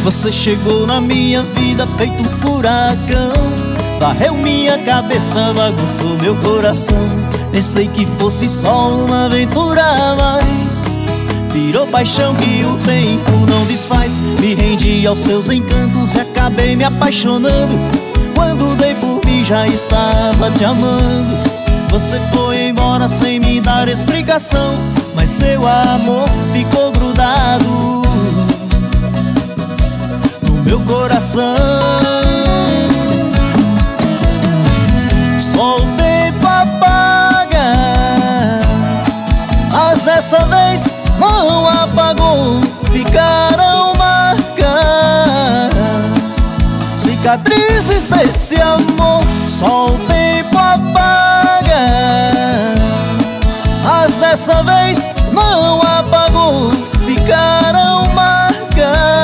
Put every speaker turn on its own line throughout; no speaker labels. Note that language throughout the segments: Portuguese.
Você chegou na minha vida feito um furacão, varreu minha cabeça, bagunçou meu coração. Pensei que fosse só uma aventura a mais, virou paixão que o tempo não desfaz. Me rendi aos seus encantos e acabei me apaixonando. Quando dei por mim já estava te amando. Você foi embora sem me dar explicação, mas seu amor ficou grudado no meu coração. Só o tempo apaga, mas dessa vez não apagou. Ficaram marcas, cicatrizes desse amor. Só o tempo apaga, mas dessa vez não apagou. Ficaram marcas,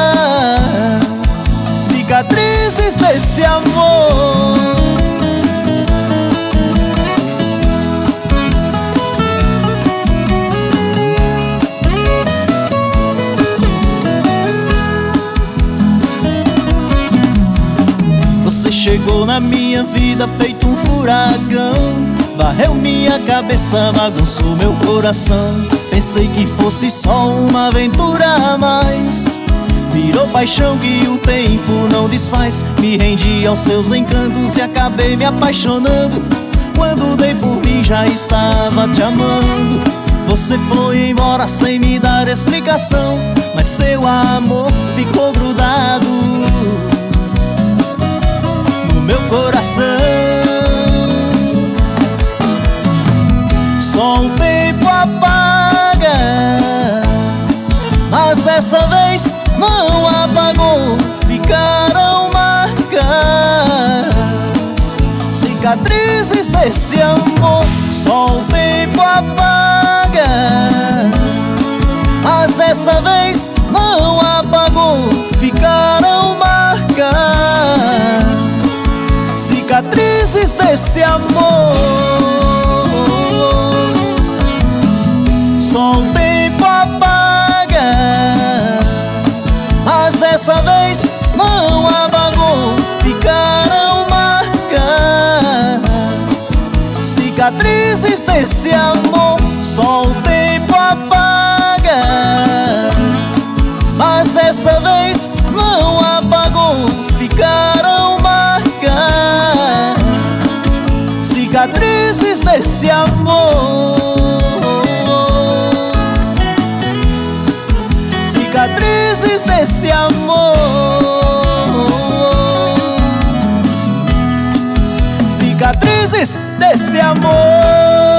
cicatrizes desse amor. Você chegou na minha vida feito um furacão, varreu minha cabeça, bagunçou meu coração. Pensei que fosse só uma aventura a mais, virou paixão que o tempo não desfaz. Me rendi aos seus encantos e acabei me apaixonando. Quando dei por mim já estava te amando. Você foi embora sem me dar explicação, mas seu amor ficou grudado meu coração. Só o tempo apaga, mas dessa vez não apagou. Ficaram marcas, cicatrizes desse amor. Só o tempo apaga, mas dessa vez não apagou. Ficaram marcas, cicatrizes desse amor. Só o tempo apaga, mas dessa vez não apagou. Ficaram marcas, cicatrizes desse amor. Só o tempo apaga, mas dessa vez não apagou. Ficaram marcas, cicatrizes desse amor. Cicatrizes desse amor. Cicatrizes desse amor.